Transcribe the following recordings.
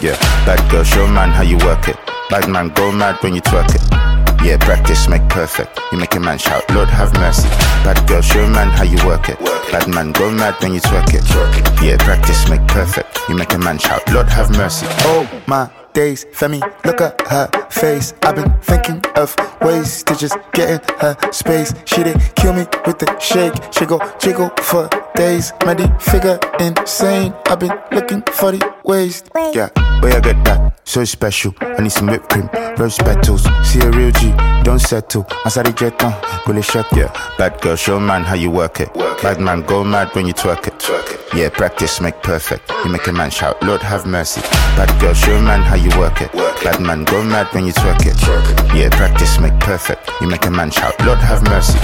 Yeah, bad girl, show man how you work it. Bad man, go mad when you twerk it. Yeah, practice make perfect. You make a man shout, Lord have mercy. Bad girl, show man how you work it. Bad man, go mad when you twerk it. Yeah, practice make perfect. You make a man shout, Lord have mercy. Oh my days, Femi, look at her face. I've been thinking of ways to just get in her space. She did kill me with the shake. She go jiggle for days. Muddy figure insane. I've been looking for the ways. Yeah, where I get that? So special. I need some whipped cream, rose petals. See a real G, don't settle. Masari jeton, gole shak. Yeah, bad girl, show man how you work it. Bad man, go mad when you twerk it. Yeah, practice make perfect. You make a man shout, Lord have mercy. Bad girl, show man how you work it. Bad man, go mad when you twerk it. Yeah, practice make perfect. You make a man shout, Lord have mercy.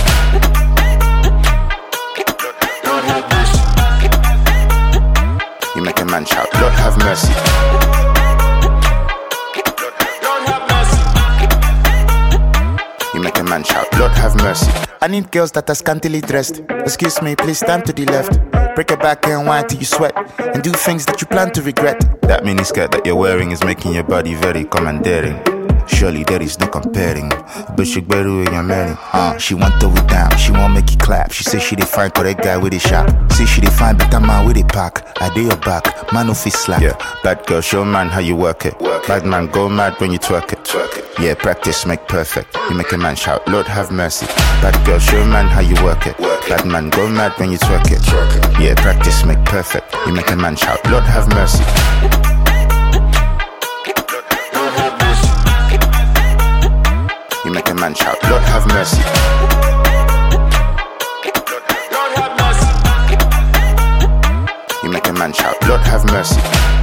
Lord have mercy. You make a man shout, Lord have mercy. Lord have mercy. You make a man shout, Lord have mercy. I need girls that are scantily dressed. Excuse me, please stand to the left. Break it back and whine till you sweat. And do things that you plan to regret. That miniskirt that you're wearing is making your body very commandering. Surely there is no comparing. But she better with your man. She want throw it down, she won't make it clap. She say she dey find correct guy with a shop. Say she dey find better man with a pack. I do your back, man no fit slap. Yeah, bad girl, show man how you work it. Bad man, go mad when you twerk it. Yeah, practice make perfect. You make a man shout, Lord have mercy. Bad girl, show man how you work it. Bad man, go mad when you twerk it. Yeah, practice make perfect. You make a man shout, Lord have mercy. Lord have mercy. You make a man shout, Lord have mercy. Lord have mercy. You make a man shout, Lord have mercy.